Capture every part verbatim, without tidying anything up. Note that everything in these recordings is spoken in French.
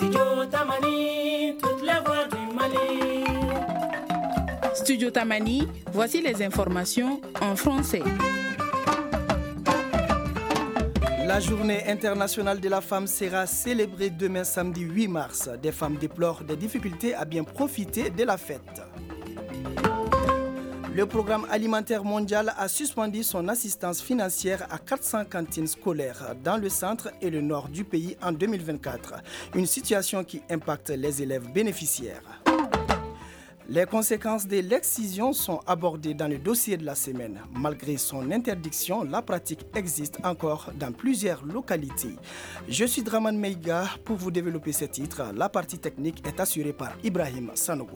Studio Tamani, toutes les voix du Mali. Studio Tamani, voici les informations en français. La journée internationale de la femme sera célébrée demain samedi huit mars. Des femmes déplorent des difficultés à bien profiter de la fête. Le programme alimentaire mondial a suspendu son assistance financière à quatre cents cantines scolaires dans le centre et le nord du pays en deux mille vingt-quatre. Une situation qui impacte les élèves bénéficiaires. Les conséquences de l'excision sont abordées dans le dossier de la semaine. Malgré son interdiction, la pratique existe encore dans plusieurs localités. Je suis Draman Meiga pour vous développer ce titre. La partie technique est assurée par Ibrahim Sanogo.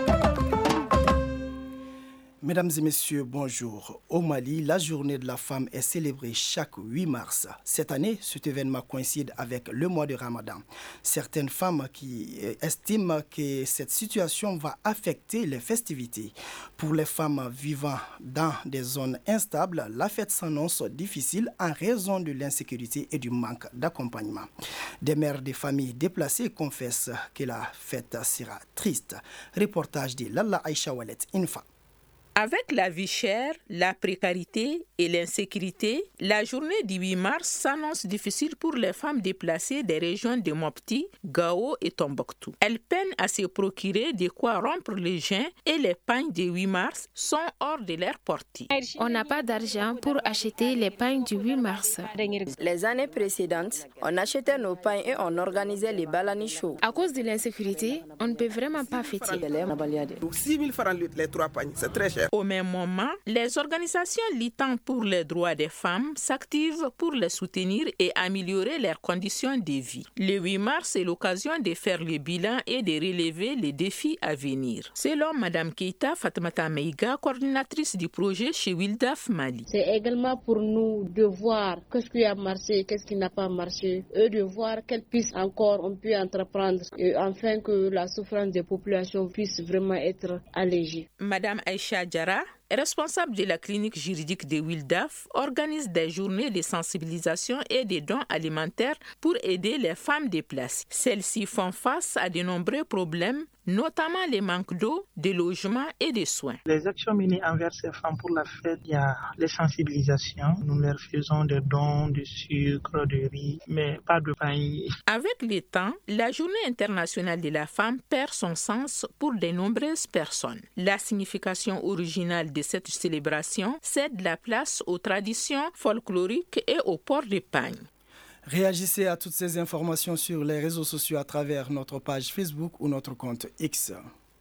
Mesdames et messieurs, bonjour. Au Mali, la journée de la femme est célébrée chaque huit mars. Cette année, cet événement coïncide avec le mois de Ramadan. Certaines femmes qui estiment que cette situation va affecter les festivités. Pour les femmes vivant dans des zones instables, la fête s'annonce difficile en raison de l'insécurité et du manque d'accompagnement. Des mères de familles déplacées confessent que la fête sera triste. Reportage de Lalla Aïcha Walet Infa. Avec la vie chère, la précarité et l'insécurité, la journée du huit mars s'annonce difficile pour les femmes déplacées des régions de Mopti, Gao et Tombouctou. Elles peinent à se procurer de quoi rompre le jeûne et les pagnes du huit mars sont hors de leur portée. On n'a pas d'argent pour acheter les pagnes du huit mars. Les années précédentes, on achetait nos pagnes et on organisait les balani shows. À cause de l'insécurité, on ne peut vraiment pas fêter. Donc six mille francs les trois pagnes, c'est très cher. Au même moment, les organisations luttant pour les droits des femmes s'activent pour les soutenir et améliorer leurs conditions de vie. Le huit mars est l'occasion de faire le bilan et de relever les défis à venir. Selon Mme Keita Fatmata Meiga, coordinatrice du projet chez Wildaf Mali. C'est également pour nous de voir qu'est-ce qui a marché, qu'est-ce qui n'a pas marché, et de voir quelles pistes encore on peut entreprendre et afin que la souffrance des populations puisse vraiment être allégée. Mme Aïcha Djara, responsable de la clinique juridique de Wildaf, organise des journées de sensibilisation et de dons alimentaires pour aider les femmes déplacées. Celles-ci font face à de nombreux problèmes, notamment les manques d'eau, de logement et de soins. Les actions menées envers ces femmes pour la fête, il y a les sensibilisations. Nous leur faisons des dons de sucre, de riz, mais pas de pain. Avec le temps, la Journée internationale de la femme perd son sens pour de nombreuses personnes. La signification originale de cette célébration cède la place aux traditions folkloriques et au port de pagne. Réagissez à toutes ces informations sur les réseaux sociaux à travers notre page Facebook ou notre compte X.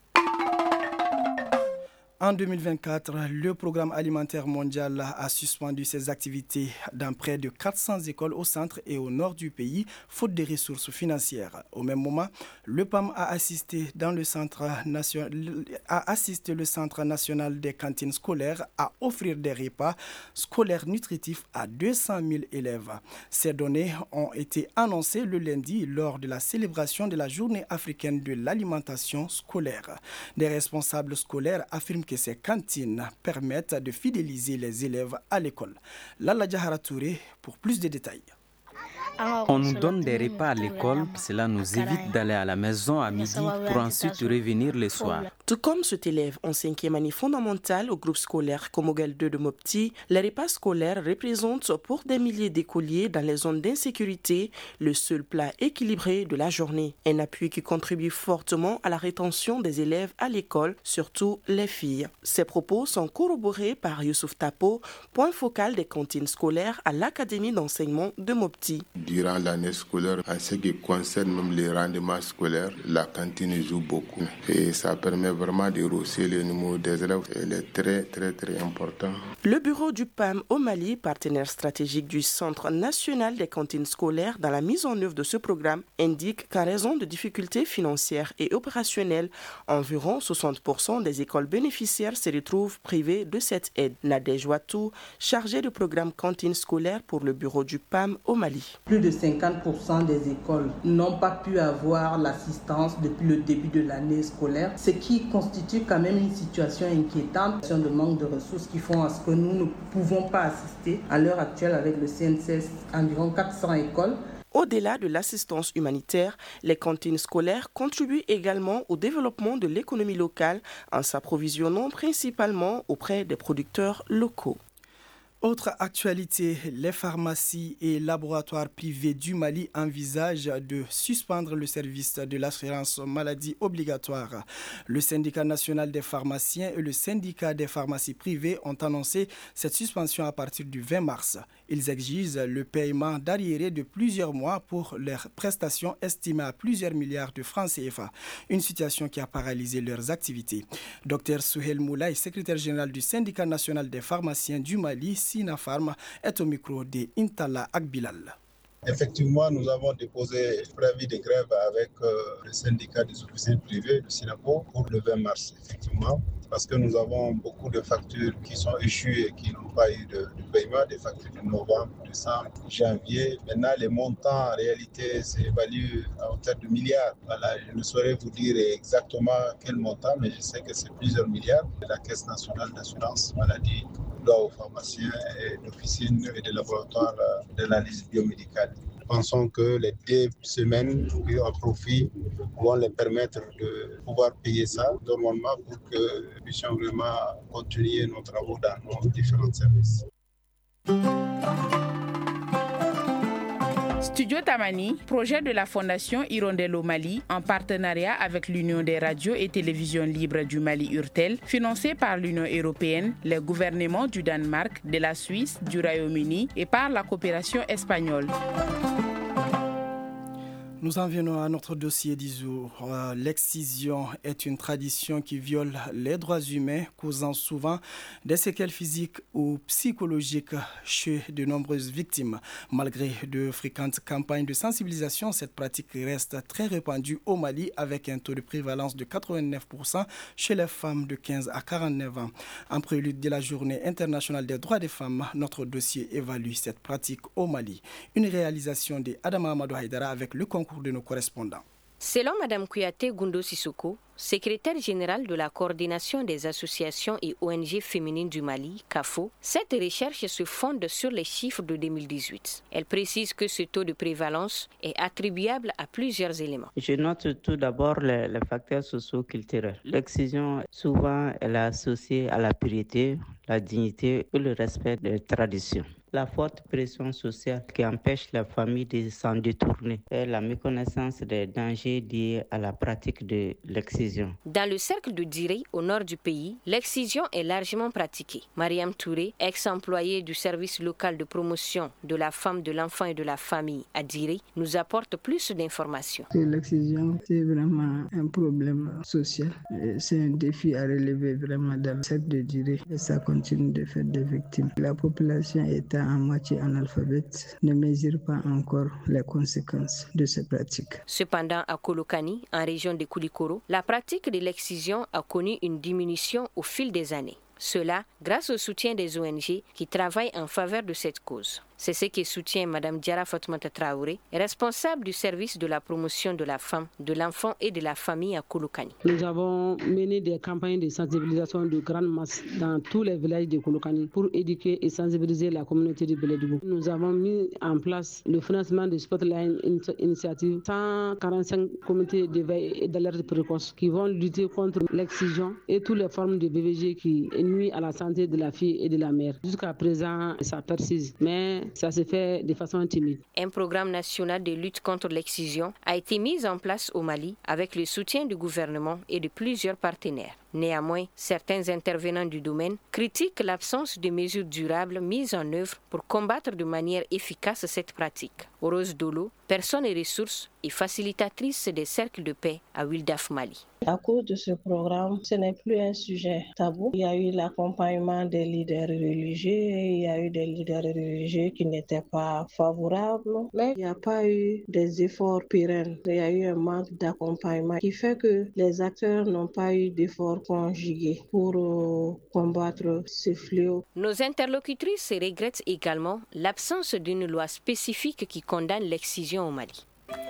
En deux mille vingt-quatre, le programme alimentaire mondial a suspendu ses activités dans près de quatre cents écoles au centre et au nord du pays, faute de ressources financières. Au même moment, le P A M a assisté, dans le centre nation... a assisté le Centre national des cantines scolaires à offrir des repas scolaires nutritifs à deux cent mille élèves. Ces données ont été annoncées le lundi lors de la célébration de la Journée africaine de l'alimentation scolaire. Des responsables scolaires affirment que ces cantines permettent de fidéliser les élèves à l'école. Lalla Jahara Touré pour plus de détails. On nous donne des repas à l'école, cela nous évite d'aller à la maison à midi pour ensuite revenir le soir. Tout comme cet élève en cinquième année fondamentale au groupe scolaire Komogel deux de Mopti, les repas scolaires représentent pour des milliers d'écoliers dans les zones d'insécurité le seul plat équilibré de la journée. Un appui qui contribue fortement à la rétention des élèves à l'école, surtout les filles. Ces propos sont corroborés par Youssouf Tapo, point focal des cantines scolaires à l'Académie d'enseignement de Mopti. Durant l'année scolaire, en ce qui concerne même les rendements scolaires, la cantine joue beaucoup et ça permet vraiment de rehausser le niveau des élèves. Elle est très très très important. Le bureau du P A M au Mali, partenaire stratégique du Centre national des cantines scolaires dans la mise en œuvre de ce programme, indique qu'en raison de difficultés financières et opérationnelles, environ soixante pour cent des écoles bénéficiaires se retrouvent privées de cette aide. Nadège Ouattou, chargée du programme cantine scolaire pour le bureau du P A M au Mali. Plus de cinquante pour cent des écoles n'ont pas pu avoir l'assistance depuis le début de l'année scolaire, ce qui constitue quand même une situation inquiétante, de manque de ressources qui font à ce que nous ne pouvons pas assister à l'heure actuelle avec le C N C S environ quatre cents écoles Au-delà de l'assistance humanitaire, les cantines scolaires contribuent également au développement de l'économie locale en s'approvisionnant principalement auprès des producteurs locaux. Autre actualité, les pharmacies et laboratoires privés du Mali envisagent de suspendre le service de l'assurance maladie obligatoire. Le syndicat national des pharmaciens et le syndicat des pharmacies privées ont annoncé cette suspension à partir du vingt mars. Ils exigent le paiement d'arriérés de plusieurs mois pour leurs prestations estimées à plusieurs milliards de francs C F A, une situation qui a paralysé leurs activités. Docteur Souhel Moulay, secrétaire général du syndicat national des pharmaciens du Mali, Sinafarm, est au micro de Intala Akbilal. Effectivement, nous avons déposé un préavis de grève avec euh, le syndicat des officiers privés, le SINAPO, pour le vingt mars, effectivement, parce que nous avons beaucoup de factures qui sont échues et qui n'ont pas eu de, de paiement, des factures de novembre, décembre, janvier. Maintenant, les montants, en réalité, s'évaluent à hauteur de milliards. Voilà, je ne saurais vous dire exactement quel montant, mais je sais que c'est plusieurs milliards. La Caisse nationale d'assurance maladie doit aux pharmaciens et d'officines et de laboratoires d'analyse biomédicale. Nous pensons que les deux semaines en profit vont les permettre de pouvoir payer ça normalement pour que nous puissions vraiment continuer nos travaux dans nos différents services. Studio Tamani, projet de la Fondation Hirondelle au Mali, en partenariat avec l'Union des radios et télévisions libres du Mali Urtel, financé par l'Union européenne, les gouvernements du Danemark, de la Suisse, du Royaume-Uni et par la coopération espagnole. Nous en venons à notre dossier du jour. Euh, l'excision est une tradition qui viole les droits humains, causant souvent des séquelles physiques ou psychologiques chez de nombreuses victimes. Malgré de fréquentes campagnes de sensibilisation, cette pratique reste très répandue au Mali avec un taux de prévalence de quatre-vingt-neuf pour cent chez les femmes de quinze à quarante-neuf ans. En prélude de la Journée internationale des droits des femmes, notre dossier évalue cette pratique au Mali. Une réalisation de Adama Amadou Haïdara avec le concours de nos correspondants. Selon Mme Kouyaté Goundo Sissoko, secrétaire générale de la coordination des associations et O N G féminines du Mali, C A F O, cette recherche se fonde sur les chiffres de deux mille dix-huit. Elle précise que ce taux de prévalence est attribuable à plusieurs éléments. Je note tout d'abord les, les facteurs socio-culturels. L'excision, souvent, elle est associée à la pureté, la dignité et le respect des traditions. La forte pression sociale qui empêche la famille de s'en détourner et la méconnaissance des dangers liés à la pratique de l'excision. Dans le cercle de Diré, au nord du pays, l'excision est largement pratiquée. Mariam Touré, ex-employée du service local de promotion de la femme, de l'enfant et de la famille à Diré, nous apporte plus d'informations. L'excision, c'est vraiment un problème social. C'est un défi à relever vraiment dans le cercle de Diré et ça continue de faire des victimes. La population est à moitié analphabète ne mesure pas encore les conséquences de ces pratiques. Cependant, à Kolokani, en région de Koulikoro, la pratique de l'excision a connu une diminution au fil des années. Cela grâce au soutien des O N G qui travaillent en faveur de cette cause. C'est ce que soutient Mme Diara Fatmata Traoré, responsable du service de la promotion de la femme, de l'enfant et de la famille à Kolokani. Nous avons mené des campagnes de sensibilisation de grande masse dans tous les villages de Kolokani pour éduquer et sensibiliser la communauté de Beledougo. Nous avons mis en place le financement de Spotline Initiative, cent quarante-cinq comités d'éveil et d'alerte précoce qui vont lutter contre l'excision et toutes les formes de B V G qui nuisent à la santé de la fille et de la mère. Jusqu'à présent, ça persiste, mais ça se fait de façon timide. Un programme national de lutte contre l'excision a été mis en place au Mali avec le soutien du gouvernement et de plusieurs partenaires. Néanmoins, certains intervenants du domaine critiquent l'absence de mesures durables mises en œuvre pour combattre de manière efficace cette pratique. Rose Dolo, personne et ressources et facilitatrice des cercles de paix à Wildaf Mali. À cause de ce programme, ce n'est plus un sujet tabou. Il y a eu l'accompagnement des leaders religieux et il y a eu des leaders religieux qui n'étaient pas favorables. Mais il n'y a pas eu des efforts pérennes. Il y a eu un manque d'accompagnement qui fait que les acteurs n'ont pas eu d'efforts conjugués pour euh, combattre ce fléau. Nos interlocutrices regrettent également l'absence d'une loi spécifique qui condamne l'excision au Mali.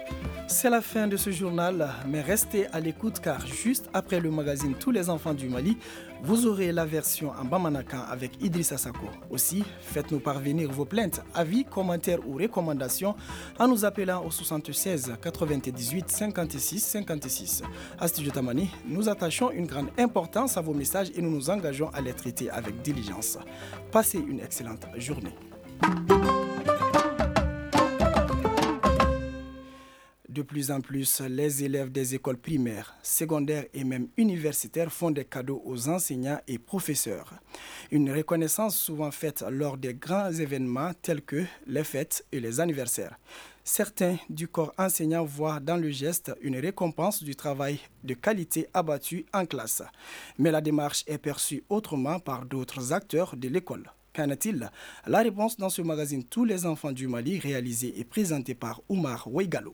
C'est la fin de ce journal, mais restez à l'écoute car juste après le magazine Tous les enfants du Mali, vous aurez la version en bamanakan avec Idrissa Sako. Aussi, faites-nous parvenir vos plaintes, avis, commentaires ou recommandations en nous appelant au soixante-seize quatre-vingt-dix-huit cinquante-six cinquante-six. À Studio Tamani, nous attachons une grande importance à vos messages et nous nous engageons à les traiter avec diligence. Passez une excellente journée. De plus en plus, les élèves des écoles primaires, secondaires et même universitaires font des cadeaux aux enseignants et professeurs. Une reconnaissance souvent faite lors des grands événements tels que les fêtes et les anniversaires. Certains du corps enseignant voient dans le geste une récompense du travail de qualité abattu en classe. Mais la démarche est perçue autrement par d'autres acteurs de l'école. Qu'en est-il? La réponse dans ce magazine Tous les enfants du Mali, réalisé et présenté par Oumar Oueigalo.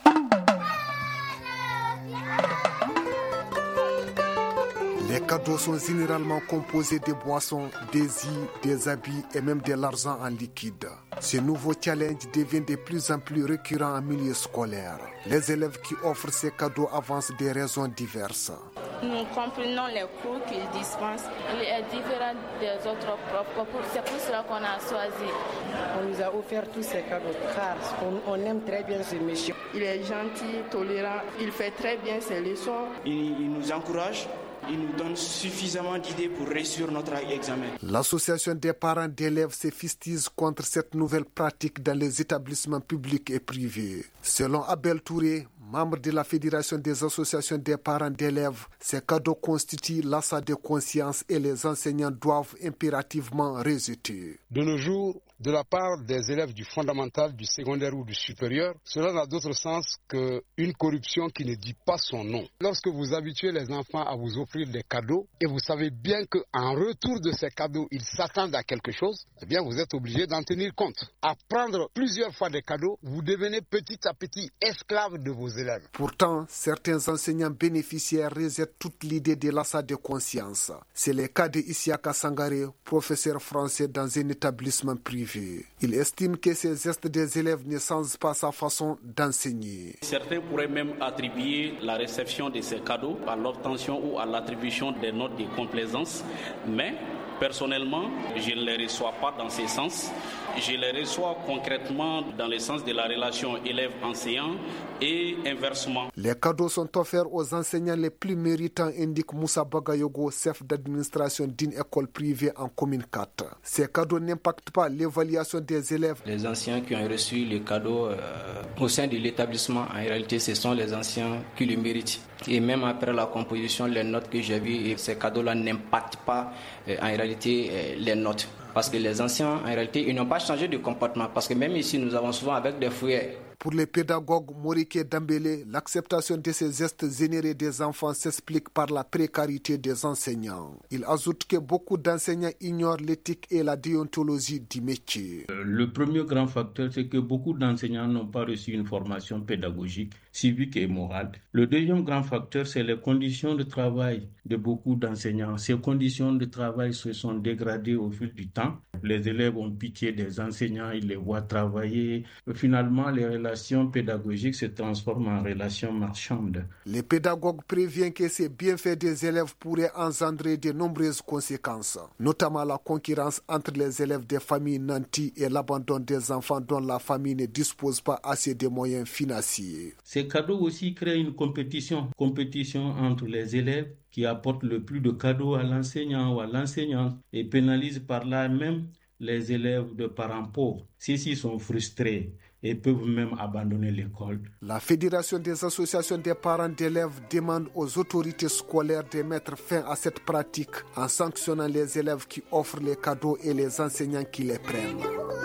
Les cadeaux sont généralement composés de boissons, des îles, des habits et même de l'argent en liquide. Ce nouveau challenge devient de plus en plus récurrent en milieu scolaire. Les élèves qui offrent ces cadeaux avancent des raisons diverses. Nous comprenons les cours qu'ils dispensent. Il est différent des autres profs. C'est pour cela qu'on a choisi. On nous a offert tous ces cadeaux car on, on aime très bien ce monsieur. Il est gentil, tolérant, il fait très bien ses leçons. Il, il nous encourage. Il nous donne suffisamment d'idées pour réussir notre examen. L'association des parents d'élèves se fustige contre cette nouvelle pratique dans les établissements publics et privés. Selon Abel Touré, membre de la Fédération des associations des parents d'élèves, ces cadeaux constituent l'achat de conscience et les enseignants doivent impérativement résister. De nos jours, de la part des élèves du fondamental, du secondaire ou du supérieur, cela n'a d'autre sens qu'une corruption qui ne dit pas son nom. Lorsque vous habituez les enfants à vous offrir des cadeaux et vous savez bien qu'en retour de ces cadeaux, ils s'attendent à quelque chose, eh bien vous êtes obligé d'en tenir compte. À prendre plusieurs fois des cadeaux, vous devenez petit à petit esclave de vos élèves. Pourtant, certains enseignants bénéficiaires rejettent toute l'idée de l'achat de conscience. C'est le cas de Isiaka Sangare, professeur français dans un établissement privé. Il estime que ces gestes des élèves ne changent pas sa façon d'enseigner. Certains pourraient même attribuer la réception de ces cadeaux à l'obtention ou à l'attribution des notes de complaisance, mais personnellement, je ne les reçois pas dans ce sens. Je les reçois concrètement dans le sens de la relation élève-enseignant et inversement. Les cadeaux sont offerts aux enseignants les plus méritants, indique Moussa Bagayogo, chef d'administration d'une école privée en commune quatre. Ces cadeaux n'impactent pas l'évaluation des élèves. Les anciens qui ont reçu les cadeaux euh, au sein de l'établissement, en réalité, ce sont les anciens qui le méritent. Et même après la composition, les notes que j'ai vues, ces cadeaux-là n'impactent pas euh, en réalité euh, les notes. Parce que les anciens, en réalité, ils n'ont pas changé de comportement. Parce que même ici, nous avons souvent avec des fouillets. Pour les pédagogues Morike Dambélé, l'acceptation de ces gestes générés des enfants s'explique par la précarité des enseignants. Il ajoute que beaucoup d'enseignants ignorent l'éthique et la déontologie du métier. Le premier grand facteur, c'est que beaucoup d'enseignants n'ont pas reçu une formation pédagogique, civique et morale. Le deuxième grand facteur, c'est les conditions de travail de beaucoup d'enseignants. Ces conditions de travail se sont dégradées au fil du temps. Les élèves ont pitié des enseignants, ils les voient travailler. Finalement, les relations pédagogiques se transforment en relations marchandes. Les pédagogues préviennent que ces bienfaits des élèves pourraient engendrer de nombreuses conséquences, notamment la concurrence entre les élèves des familles nantis et l'abandon des enfants dont la famille ne dispose pas assez de moyens financiers. Ces cadeaux aussi créent une compétition, compétition entre les élèves qui apportent le plus de cadeaux à l'enseignant ou à l'enseignante et pénalisent par là même les élèves de parents pauvres. Ceux-ci sont frustrés et peuvent même abandonner l'école. La Fédération des associations des parents d'élèves demande aux autorités scolaires de mettre fin à cette pratique en sanctionnant les élèves qui offrent les cadeaux et les enseignants qui les prennent.